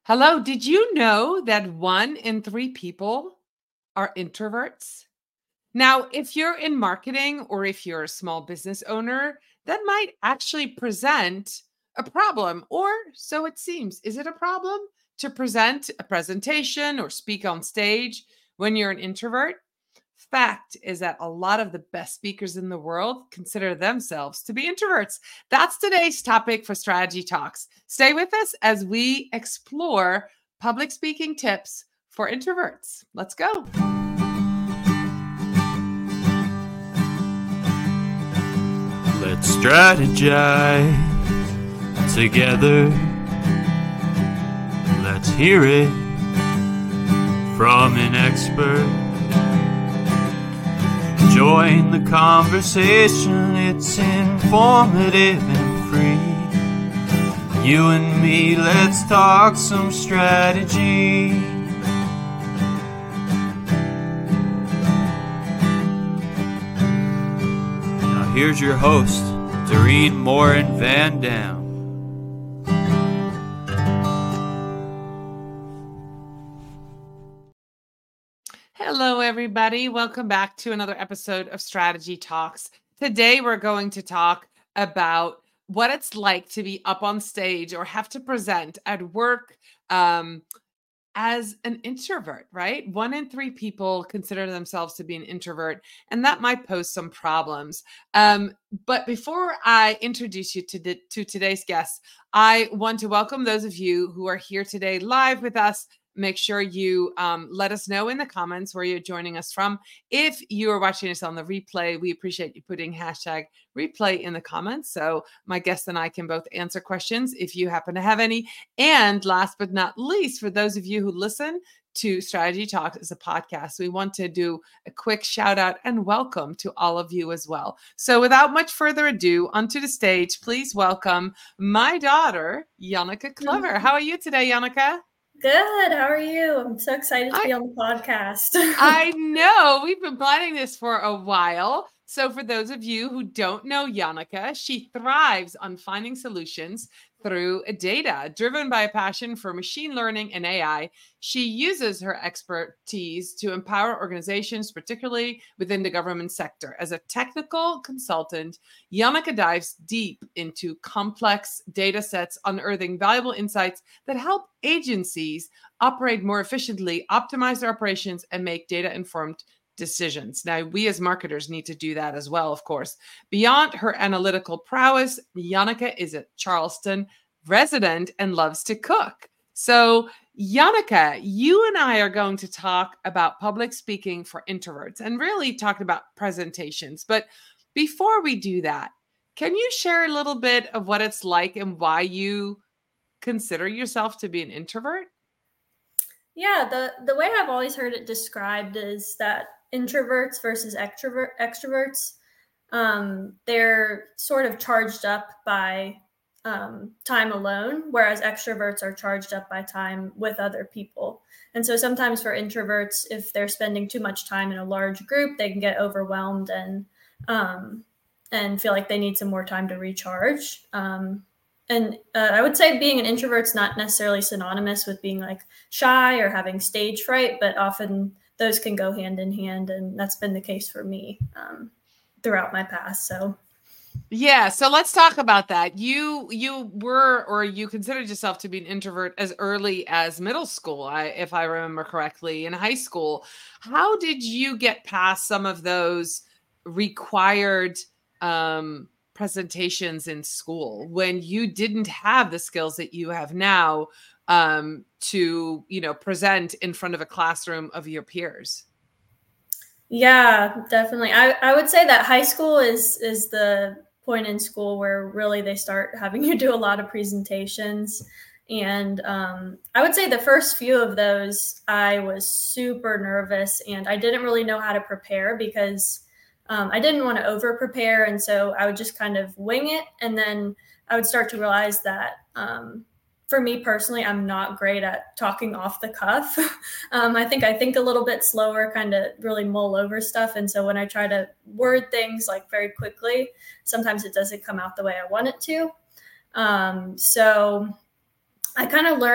Hello, did you know that 1 in 3 people are introverts? Now, if you're in marketing or if you're a small business owner, that might actually present a problem, or so it seems. Is it a problem to present a presentation or speak on stage when you're an introvert? Fact is that a lot of the best speakers in the world consider themselves to be introverts. That's today's topic for Strategy Talks. Stay with us as we explore public speaking tips for introverts. Let's go. Let's strategize together. Let's hear it from an expert. Join the conversation, it's informative and free. You and me, let's talk some strategy. Now here's your host, Doreen Morin Van Dam. Hello, everybody. Welcome back to another episode of Strategy Talks. Today, we're going to talk about what it's like to be up on stage or have to present at work as an introvert, right? 1 in 3 people consider themselves to be an introvert, and that might pose some problems. But before I introduce you to today's guests, I want to welcome those of you who are here today live with us. Make sure you let us know in the comments where you're joining us from. If you are watching us on the replay, we appreciate you putting hashtag replay in the comments so my guests and I can both answer questions if you happen to have any. And last but not least, for those of you who listen to Strategy Talks as a podcast, we want to do a quick shout out and welcome to all of you as well. So without much further ado, onto the stage, please welcome my daughter, Janneke Clever. How are you today, Janneke? Good. How are you? I'm so excited to be on the podcast. I know. We've been planning this for a while. So for those of you who don't know Janneke, she thrives on finding solutions through data. Driven by a passion for machine learning and AI, she uses her expertise to empower organizations, particularly within the government sector. As a technical consultant, Janneke dives deep into complex data sets, unearthing valuable insights that help agencies operate more efficiently, optimize their operations, and make data-informed decisions. Now, we as marketers need to do that as well, of course. Beyond her analytical prowess, Janneke is a Charleston resident and loves to cook. So, Janneke, you and I are going to talk about public speaking for introverts and really talk about presentations. But before we do that, can you share a little bit of what it's like and why you consider yourself to be an introvert? Yeah, the way I've always heard it described is that introverts versus extroverts, they're sort of charged up by time alone, whereas extroverts are charged up by time with other people. And so sometimes for introverts, if they're spending too much time in a large group, they can get overwhelmed and feel like they need some more time to recharge. And I would say being an introvert's not necessarily synonymous with being like shy or having stage fright, but often those can go hand in hand. And that's been the case for me throughout my past. So yeah, so let's talk about that. You were, or you considered yourself to be an introvert as early as middle school, if I remember correctly, in high school. How did you get past some of those required presentations in school when you didn't have the skills that you have now to, present in front of a classroom of your peers? Yeah, definitely. I would say that high school is the point in school where really they start having you do a lot of presentations. And I would say the first few of those, I was super nervous and I didn't really know how to prepare because I didn't want to over prepare. And so I would just kind of wing it. And then I would start to realize that for me personally, I'm not great at talking off the cuff. I think a little bit slower, kind of really mull over stuff. And so when I try to word things like very quickly, sometimes it doesn't come out the way I want it to. So I kind of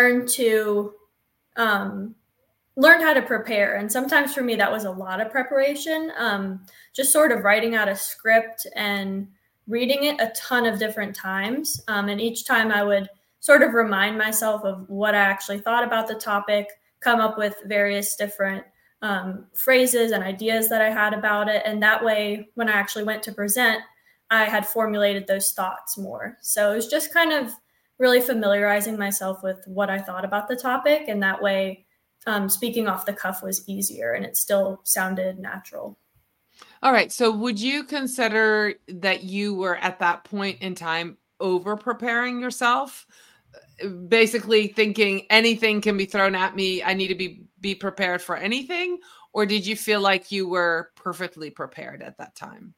learned how to prepare. And sometimes for me, that was a lot of preparation, just sort of writing out a script and reading it a ton of different times. And each time I would sort of remind myself of what I actually thought about the topic, come up with various different phrases and ideas that I had about it. And that way, when I actually went to present, I had formulated those thoughts more. So it was just kind of really familiarizing myself with what I thought about the topic. And that way, speaking off the cuff was easier and it still sounded natural. All right. So would you consider that you were at that point in time over preparing yourself? Basically thinking anything can be thrown at me. I need to be prepared for anything. Or did you feel like you were perfectly prepared at that time?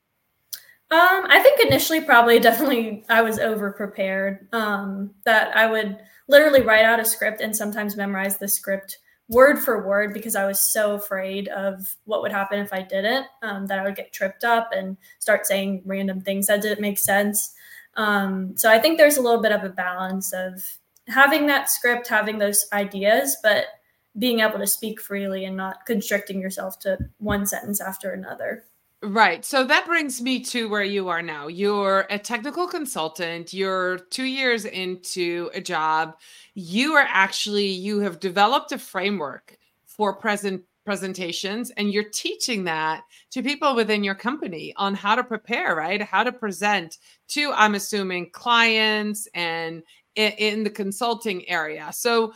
I think initially definitely I was over prepared. That I would literally write out a script and sometimes memorize the script word for word because I was so afraid of what would happen if I didn't, that I would get tripped up and start saying random things that didn't make sense. So I think there's a little bit of a balance of having that script, having those ideas, but being able to speak freely and not constricting yourself to one sentence after another. Right. So that brings me to where you are now. You're a technical consultant. You're 2 years into a job. You have developed a framework for presentations, and you're teaching that to people within your company on how to prepare, right? How to present to, I'm assuming, clients and in the consulting area. So,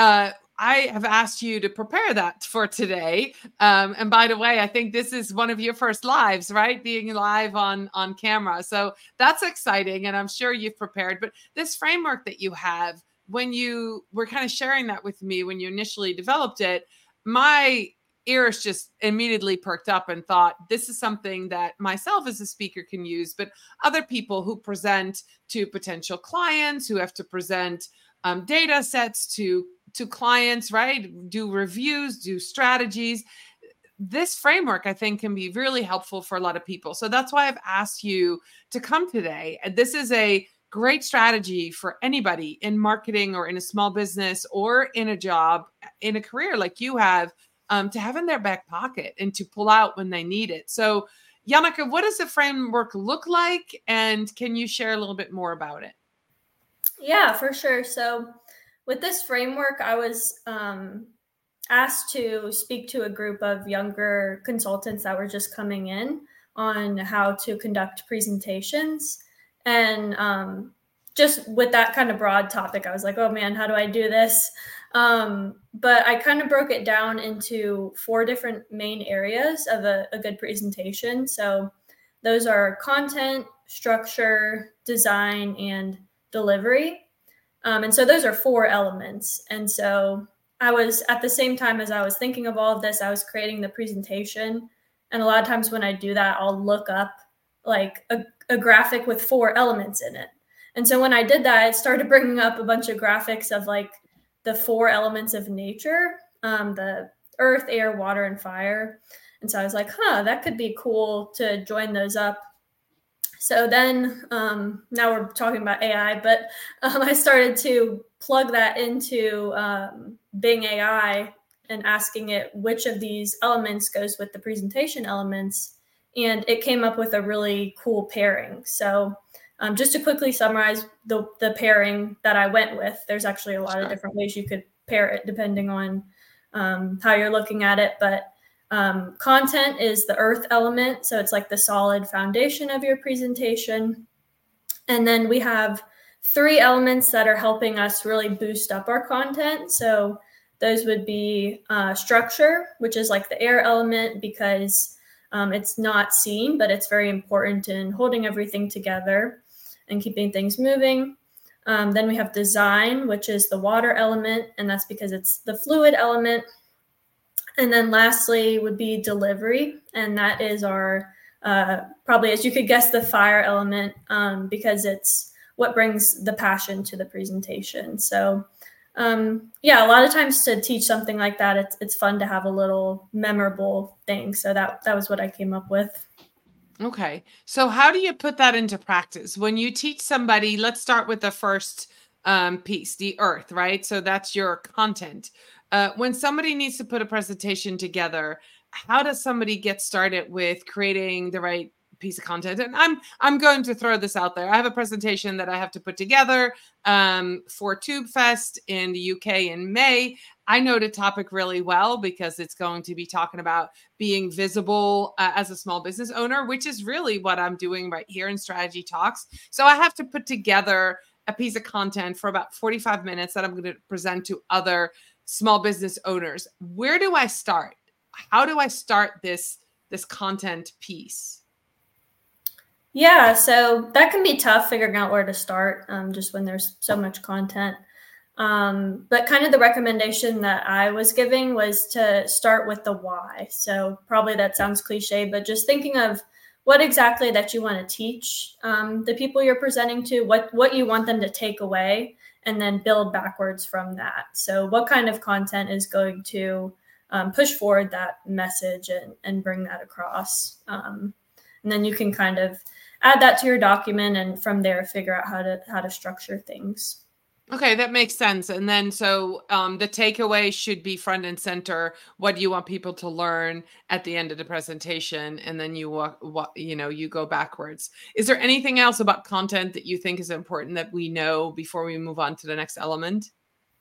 I have asked you to prepare that for today. And by the way, I think this is one of your first lives, right? Being live on camera. So that's exciting. And I'm sure you've prepared. But this framework that you have, when you were kind of sharing that with me, when you initially developed it, my ears just immediately perked up and thought, this is something that myself as a speaker can use, but other people who present to potential clients, who have to present data sets to clients, right? Do reviews, do strategies. This framework, I think, can be really helpful for a lot of people. So that's why I've asked you to come today. And this is a great strategy for anybody in marketing or in a small business or in a job, in a career like you have, to have in their back pocket and to pull out when they need it. So Janneke, what does the framework look like? And can you share a little bit more about it? Yeah, for sure. So with this framework, I was asked to speak to a group of younger consultants that were just coming in on how to conduct presentations. And just with that kind of broad topic, I was like, oh man, how do I do this? But I kind of broke it down into 4 different main areas of a good presentation. So those are content, structure, design, and delivery. And so those are 4 elements. And so I was, at the same time as I was thinking of all of this, I was creating the presentation. And a lot of times when I do that, I'll look up like a graphic with 4 elements in it. And so when I did that, it started bringing up a bunch of graphics of like the 4 elements of nature, the earth, air, water, and fire. And so I was like, that could be cool to join those up. So then now we're talking about AI, but I started to plug that into Bing AI and asking it which of these elements goes with the presentation elements. And it came up with a really cool pairing. So just to quickly summarize the pairing that I went with, there's actually a lot of different ways you could pair it depending on how you're looking at it. But content is the earth element. So it's like the solid foundation of your presentation. And then we have 3 elements that are helping us really boost up our content. So those would be structure, which is like the air element because it's not seen, but it's very important in holding everything together and keeping things moving. Then we have design, which is the water element, and that's because it's the fluid element. And then lastly would be delivery. And that is our, probably as you could guess, the fire element, because it's what brings the passion to the presentation. So yeah, a lot of times to teach something like that, it's fun to have a little memorable thing. So that was what I came up with. Okay. So how do you put that into practice? When you teach somebody, let's start with the first piece, the earth, right? So that's your content. When somebody needs to put a presentation together, how does somebody get started with creating the right piece of content? And I'm going to throw this out there. I have a presentation that I have to put together for TubeFest in the UK in May. I know the topic really well because it's going to be talking about being visible as a small business owner, which is really what I'm doing right here in Strategy Talks. So I have to put together a piece of content for about 45 minutes that I'm going to present to other small business owners. Where do I start? How do I start this content piece? Yeah, so that can be tough figuring out where to start, just when there's so much content. But kind of the recommendation that I was giving was to start with the why. So probably that sounds cliche, but just thinking of what exactly that you want to teach the people you're presenting to, what you want them to take away, and then build backwards from that. So what kind of content is going to push forward that message and bring that across. And then you can kind of add that to your document, and from there figure out how to structure things. Okay, that makes sense. And then so the takeaway should be front and center. What do you want people to learn at the end of the presentation? And then you you go backwards. Is there anything else about content that you think is important that we know before we move on to the next element?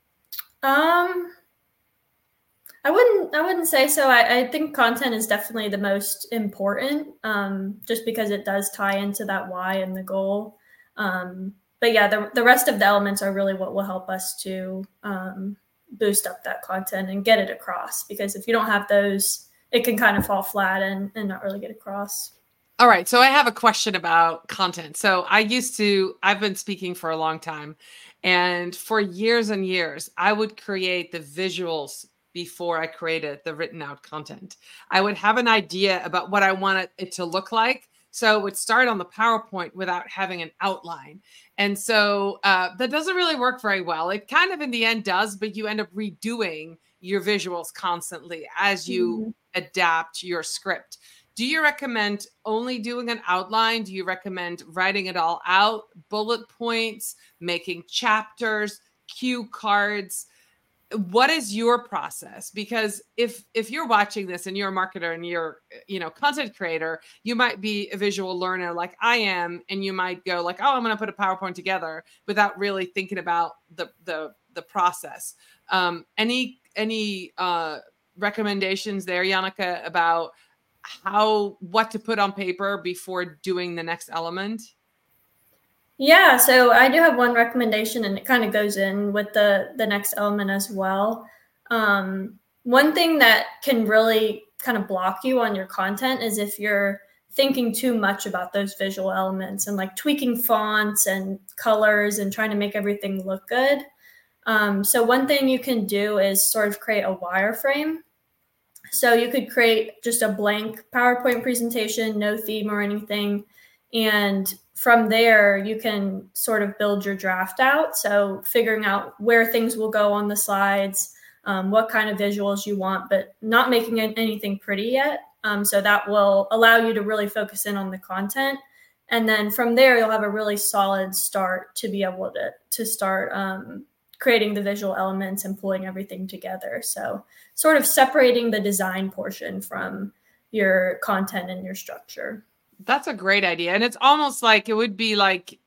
I wouldn't say so. I think content is definitely the most important, just because it does tie into that why and the goal. But yeah, the rest of the elements are really what will help us to boost up that content and get it across. Because if you don't have those, it can kind of fall flat and not really get across. All right. So I have a question about content. So I've been speaking for a long time, and for years and years, I would create the visuals before I created the written out content. I would have an idea about what I wanted it to look like. So it would start on the PowerPoint without having an outline. And so that doesn't really work very well. It kind of in the end does, but you end up redoing your visuals constantly as you adapt your script. Do you recommend only doing an outline? Do you recommend writing it all out, bullet points, making chapters, cue cards? What is your process? Because if you're watching this and you're a marketer and you're, content creator, you might be a visual learner like I am, and you might go like, oh, I'm going to put a PowerPoint together without really thinking about the process. Any recommendations there, Janneke, about what to put on paper before doing the next element? Yeah, so I do have one recommendation, and it kind of goes in with the next element as well. One thing that can really kind of block you on your content is if you're thinking too much about those visual elements and like tweaking fonts and colors and trying to make everything look good. So one thing you can do is sort of create a wireframe. So you could create just a blank PowerPoint presentation, no theme or anything. And from there, you can sort of build your draft out. So figuring out where things will go on the slides, what kind of visuals you want, but not making anything pretty yet. So that will allow you to really focus in on the content. And then from there, you'll have a really solid start to be able to start creating the visual elements and pulling everything together. So sort of separating the design portion from your content and your structure. That's a great idea. And it's almost like it would be like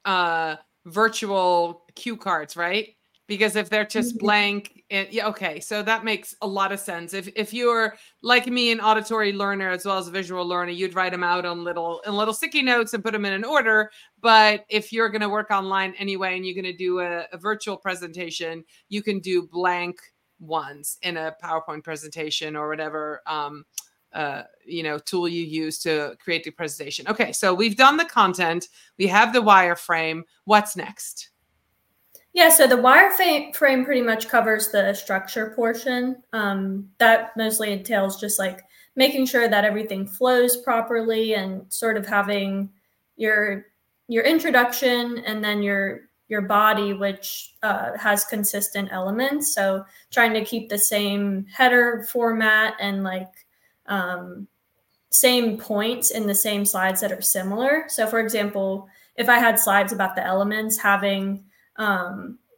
virtual cue cards, right? Because if they're just blank, okay. So that makes a lot of sense. If you're like me, an auditory learner as well as a visual learner, you'd write them out on little sticky notes and put them in an order. But if you're going to work online anyway, and you're going to do a virtual presentation, you can do blank ones in a PowerPoint presentation or whatever tool you use to create the presentation. Okay, so we've done the content, we have the wireframe. What's next? Yeah, so the wireframe pretty much covers the structure portion. That mostly entails just like making sure that everything flows properly and sort of having your introduction and then your body, which has consistent elements. So trying to keep the same header format and same points in the same slides that are similar. So for example, if I had slides about the elements, having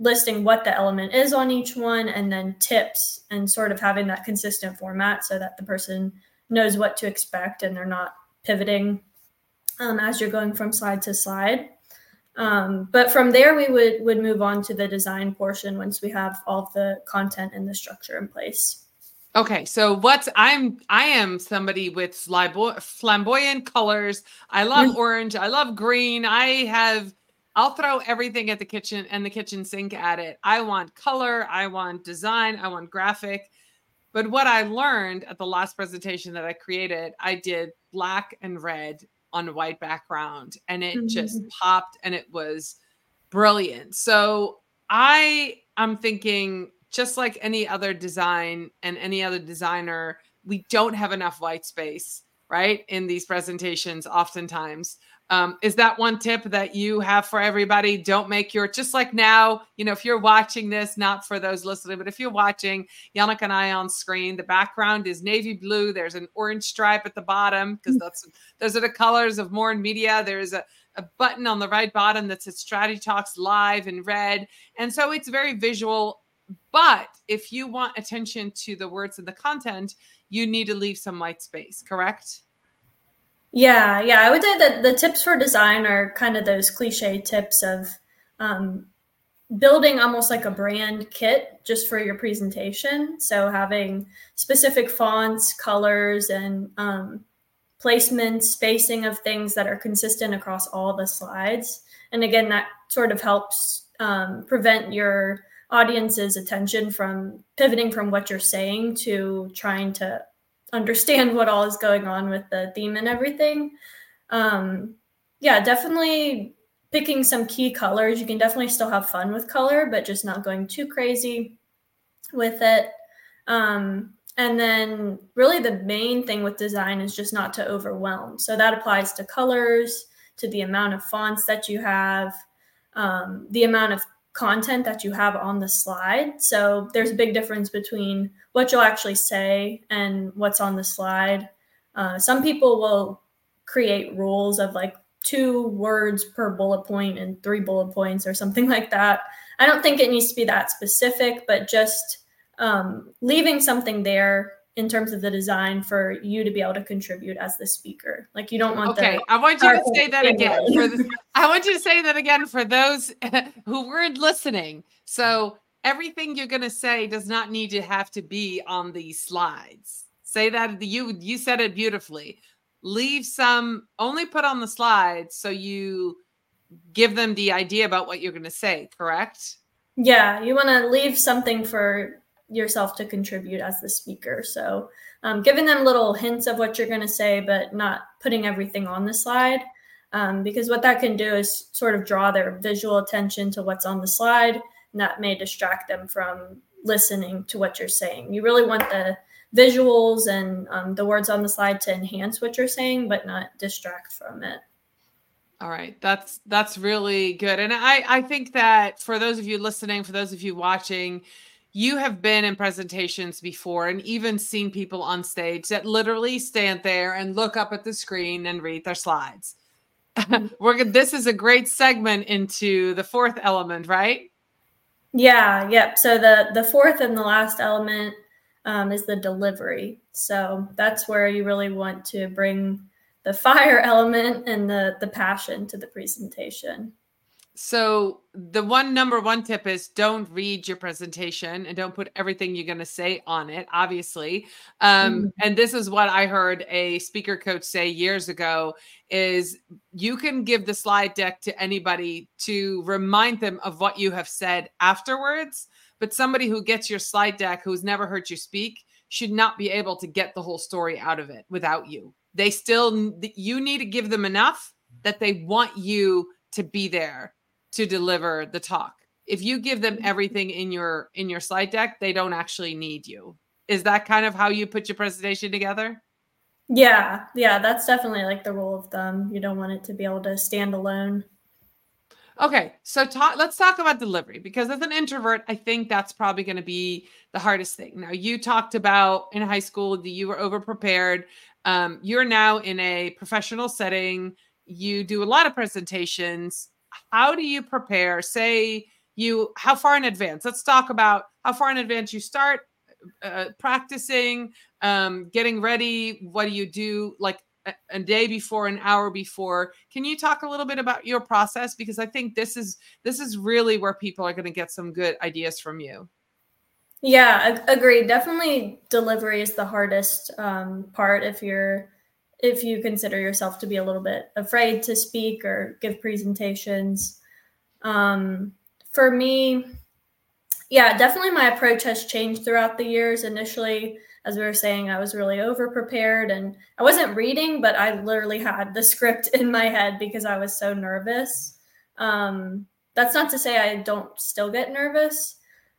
listing what the element is on each one, and then tips, and sort of having that consistent format so that the person knows what to expect and they're not pivoting as you're going from slide to slide. But from there, we would move on to the design portion once we have all of the content and the structure in place. Okay, so I am somebody with flamboyant colors. I love orange. I love green. I'll throw everything at the kitchen and the kitchen sink at it. I want color. I want design. I want graphic. But what I learned at the last presentation that I created, I did black and red on a white background, and it just popped, and it was brilliant. So I'm thinking, just like any other design and any other designer, we don't have enough white space, right, in these presentations oftentimes. Is that one tip that you have for everybody? Don't make just like now, if you're watching this, not for those listening, but if you're watching Yannick and I on screen, the background is navy blue. There's an orange stripe at the bottom because those are the colors of More in Media. There's a button on the right bottom that says Strategy Talks Live in red. And so it's very visual. But if you want attention to the words and the content, you need to leave some white space, correct? Yeah. I would say that the tips for design are kind of those cliche tips of building almost like a brand kit just for your presentation. So having specific fonts, colors, and placement, spacing of things that are consistent across all the slides. And again, that sort of helps prevent your audience's attention from pivoting from what you're saying to trying to understand what all is going on with the theme and everything. Definitely picking some key colors. You can definitely still have fun with color, but just not going too crazy with it. And then really the main thing with design is just not to overwhelm. So that applies to colors, to the amount of fonts that you have, the amount of content that you have on the slide. So there's a big difference between what you'll actually say and what's on the slide. Some people will create rules of like 2 words per bullet point and 3 bullet points or something like that. I don't think it needs to be that specific, but just leaving something there in terms of the design for you to be able to contribute as the speaker. Like you don't want I want you to say that again. I want you to say that again for those who weren't listening. So everything you're going to say does not need to have to be on these slides. Say that you said it beautifully. Leave some, only put on the slides so you give them the idea about what you're going to say, correct? Yeah, you want to leave something for yourself to contribute as the speaker. So giving them little hints of what you're going to say, but not putting everything on the slide, because what that can do is sort of draw their visual attention to what's on the slide, and that may distract them from listening to what you're saying. You really want the visuals and the words on the slide to enhance what you're saying, but not distract from it. All right. That's really good. And I think that for those of you listening, for those of you watching, you have been in presentations before and even seen people on stage that literally stand there and look up at the screen and read their slides. This is a great segment into the 4th element, right? Yeah. Yep. So the 4th and the last element is the delivery. So that's where you really want to bring the fire element and the passion to the presentation. So the number one tip is don't read your presentation and don't put everything you're going to say on it, obviously. And this is what I heard a speaker coach say years ago is you can give the slide deck to anybody to remind them of what you have said afterwards. But somebody who gets your slide deck, who's never heard you speak, should not be able to get the whole story out of it without you. You need to give them enough that they want you to be there to deliver the talk. If you give them everything in your slide deck, they don't actually need you. Is that kind of how you put your presentation together? Yeah, that's definitely like the rule of thumb. You don't want it to be able to stand alone. Okay, so let's talk about delivery, because as an introvert, I think that's probably going to be the hardest thing. Now, you talked about in high school that you were overprepared. You're now in a professional setting. You do a lot of presentations. How do you prepare? Say how far in advance? Let's talk about how far in advance you start practicing, getting ready. What do you do like a day before, an hour before? Can you talk a little bit about your process? Because I think this is really where people are going to get some good ideas from you. Yeah, agreed. Definitely delivery is the hardest part if you consider yourself to be a little bit afraid to speak or give presentations. For me, yeah, definitely my approach has changed throughout the years. Initially, as we were saying, I was really over prepared and I wasn't reading, but I literally had the script in my head because I was so nervous. That's not to say I don't still get nervous,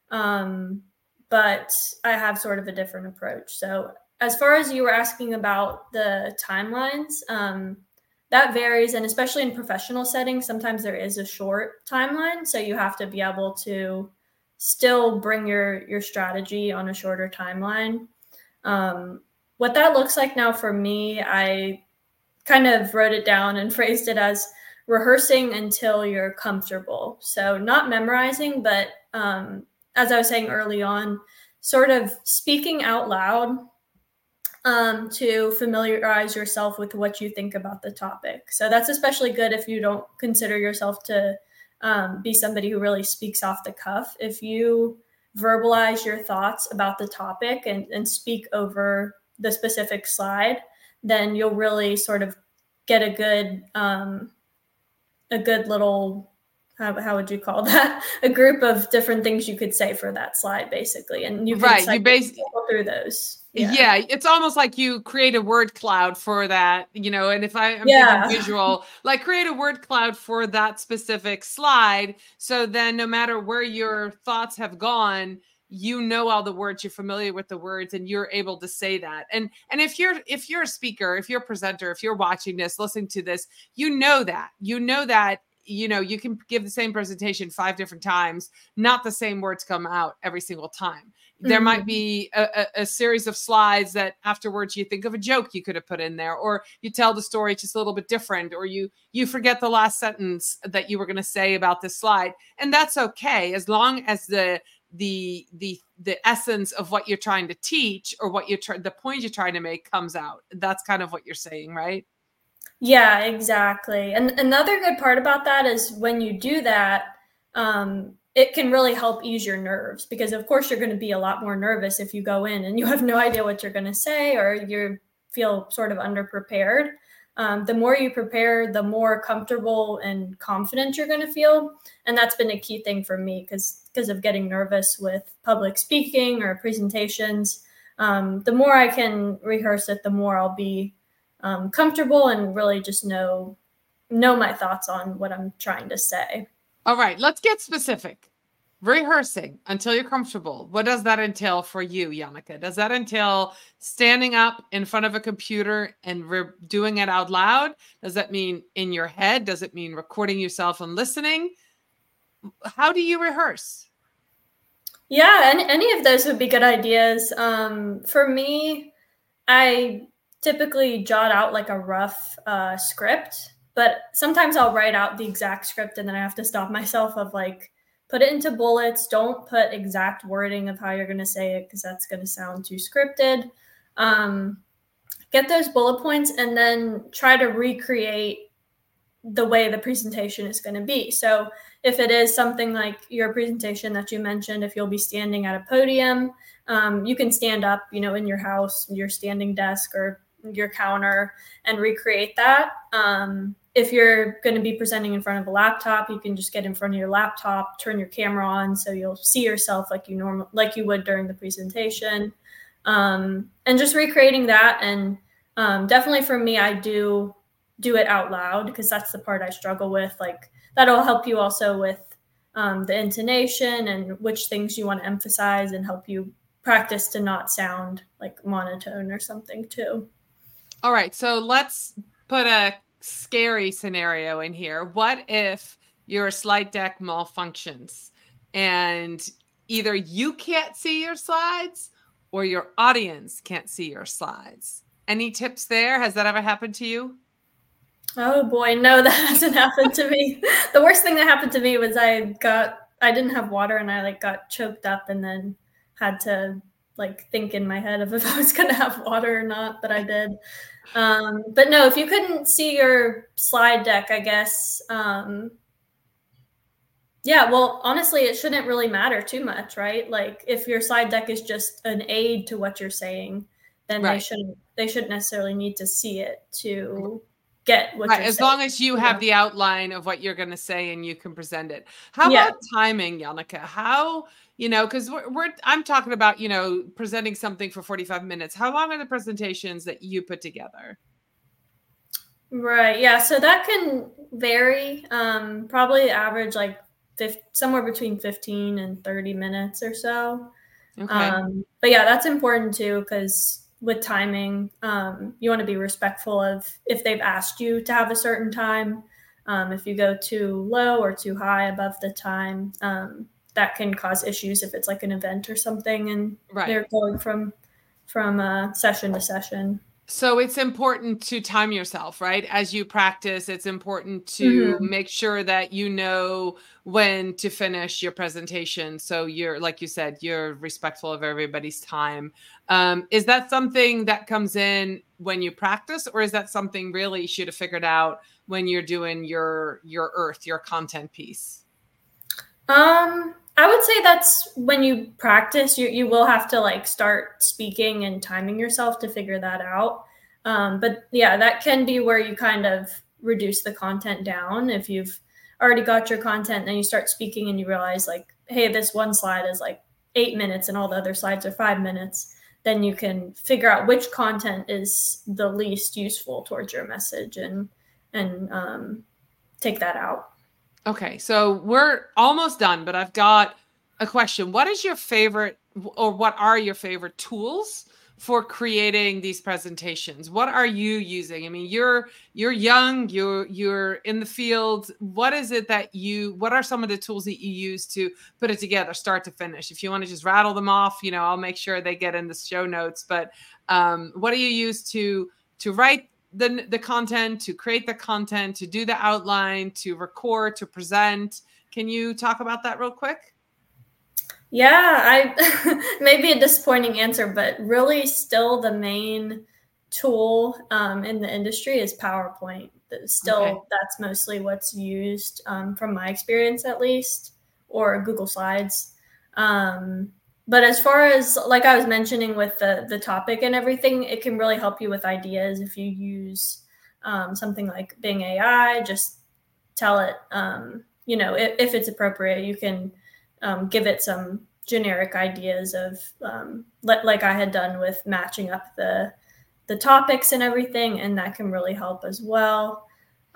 but I have sort of a different approach. So as far as you were asking about the timelines, that varies. And especially in professional settings, sometimes there is a short timeline. So you have to be able to still bring your strategy on a shorter timeline. What that looks like now for me, I kind of wrote it down and phrased it as rehearsing until you're comfortable. So not memorizing, but as I was saying early on, sort of speaking out loud to familiarize yourself with what you think about the topic. So that's especially good if you don't consider yourself to be somebody who really speaks off the cuff. If you verbalize your thoughts about the topic and speak over the specific slide, then you'll really sort of get a good little, how would you call that? A group of different things you could say for that slide, basically. And you can cycle through those. Yeah, it's almost like you create a word cloud for that, and if I'm thinking visual, like create a word cloud for that specific slide. So then no matter where your thoughts have gone, all the words, you're familiar with the words, and you're able to say that. And if you're a speaker, if you're a presenter, if you're watching this, listening to this, you know that you can give the same presentation 5 different times, not the same words come out every single time. There might be a series of slides that afterwards you think of a joke you could have put in there, or you tell the story just a little bit different, or you forget the last sentence that you were going to say about this slide. And that's okay, as long as the essence of what you're trying to teach or the point you're trying to make comes out. That's kind of what you're saying, right? Yeah, exactly. And another good part about that is when you do that, it can really help ease your nerves, because of course you're going to be a lot more nervous if you go in and you have no idea what you're going to say, or you feel sort of underprepared. The more you prepare, the more comfortable and confident you're going to feel. And that's been a key thing for me because of getting nervous with public speaking or presentations. The more I can rehearse it, the more I'll be comfortable and really just know my thoughts on what I'm trying to say. All right, let's get specific. Rehearsing until you're comfortable. What does that entail for you, Janneke? Does that entail standing up in front of a computer and doing it out loud? Does that mean in your head? Does it mean recording yourself and listening? How do you rehearse? Yeah, any of those would be good ideas. For me, I typically jot out like a rough script, but sometimes I'll write out the exact script and then I have to stop myself of like, put it into bullets. Don't put exact wording of how you're going to say it, because that's going to sound too scripted. Get those bullet points and then try to recreate the way the presentation is going to be. So if it is something like your presentation that you mentioned, if you'll be standing at a podium, you can stand up, in your house, your standing desk or your counter, and recreate that. If you're going to be presenting in front of a laptop, you can just get in front of your laptop, turn your camera on so you'll see yourself like you would during the presentation, and just recreating that. And definitely for me, I do it out loud because that's the part I struggle with. Like that'll help you also with the intonation and which things you want to emphasize, and help you practice to not sound like monotone or something too. All right, so let's put a scary scenario in here. What if your slide deck malfunctions and either you can't see your slides or your audience can't see your slides? Any tips there? Has that ever happened to you? Oh boy, no, that hasn't happened to me. The worst thing that happened to me was I I didn't have water and I like got choked up and then had to like think in my head of if I was going to have water or not, but I did. But no, if you couldn't see your slide deck, I guess, yeah, well, honestly, it shouldn't really matter too much, right? Like if your slide deck is just an aid to what you're saying, then Right. they shouldn't necessarily need to see it to get what Right, you're as saying. long as you have the outline of what you're going to say and you can present it. How Yeah. about timing, Yannicka? How, because I'm talking about, presenting something for 45 minutes. How long are the presentations that you put together? Right. Yeah. So that can vary. Probably average like somewhere between 15 and 30 minutes or so. Okay. But yeah, that's important too, because with timing, you want to be respectful of if they've asked you to have a certain time. If you go too low or too high above the time, that can cause issues if it's like an event or something and they're going from session to session. So it's important to time yourself, right? As you practice, it's important to make sure that you know when to finish your presentation. So you're, like you said, you're respectful of everybody's time. Is that something that comes in when you practice, or is that something really you should have figured out when you're doing your content piece? I would say that's when you practice, you will have to like start speaking and timing yourself to figure that out. But yeah, that can be where you kind of reduce the content down. If you've already got your content, then you start speaking and you realize like, hey, this one slide is like 8 minutes and all the other slides are 5 minutes. Then you can figure out which content is the least useful towards your message and take that out. Okay, so we're almost done, but I've got a question. What is your favorite, or what are your favorite tools for creating these presentations? What are you using? I mean, you're young, you're in the field. What is it what are some of the tools that you use to put it together, start to finish? If you want to just rattle them off, I'll make sure they get in the show notes. But what do you use to write the content, to create the content, to do the outline, to record, to present? Can you talk about that real quick? Yeah, I maybe a disappointing answer, but really still the main tool in the industry is PowerPoint. Still, that's mostly what's used from my experience at least, or Google Slides. But as far as like I was mentioning with the topic and everything, it can really help you with ideas if you use something like Bing AI. Just tell it, if it's appropriate, you can give it some generic ideas of like I had done with matching up the topics and everything, and that can really help as well.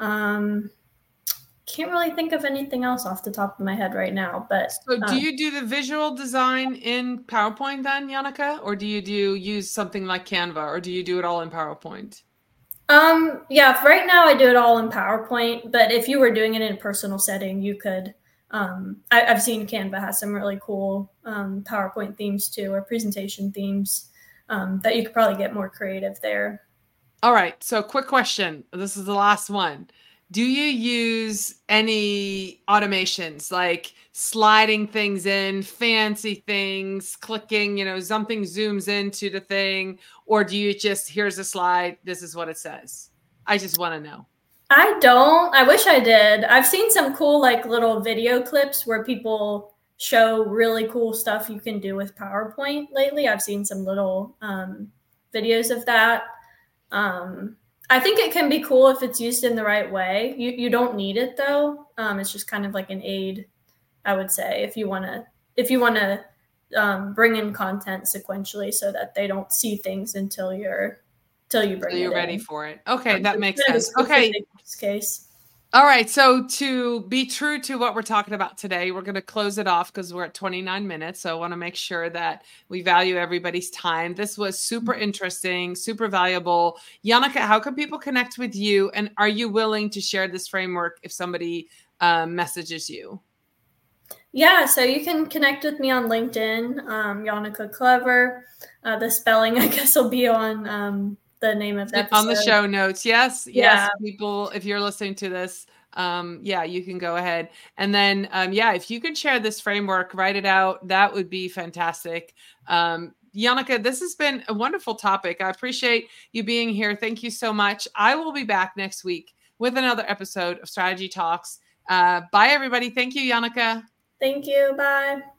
Can't really think of anything else off the top of my head right now, but so do you do the visual design in PowerPoint then, Yannicka, or do you use something like Canva, or do you do it all in PowerPoint? Yeah, right now I do it all in PowerPoint, but if you were doing it in a personal setting, you could I've seen Canva has some really cool PowerPoint themes too, or presentation themes that you could probably get more creative there. All right. So quick question. This is the last one. Do you use any automations like sliding things in, fancy things, clicking, something zooms into the thing, or do you just, here's a slide, this is what it says? I just want to know. I don't. I wish I did. I've seen some cool like little video clips where people show really cool stuff you can do with PowerPoint lately. I've seen some little videos of that. I think it can be cool if it's used in the right way. You don't need it though. It's just kind of like an aid, I would say, if you want to bring in content sequentially so that they don't see things until you're ready for it. Okay, that makes sense. Okay. Case. All right. So to be true to what we're talking about today, we're going to close it off because we're at 29 minutes. So I want to make sure that we value everybody's time. This was super interesting, super valuable. Yannicka, how can people connect with you? And are you willing to share this framework if somebody messages you? Yeah, so you can connect with me on LinkedIn, Yannicka Clever. The spelling, I guess, will be on the name of that on the show notes. Yes. Yeah. People, if you're listening to this, yeah, you can go ahead. And then, yeah, if you could share this framework, write it out, that would be fantastic. Janneke, this has been a wonderful topic. I appreciate you being here. Thank you so much. I will be back next week with another episode of Strategy Talks. Bye, everybody. Thank you, Janneke. Thank you. Bye.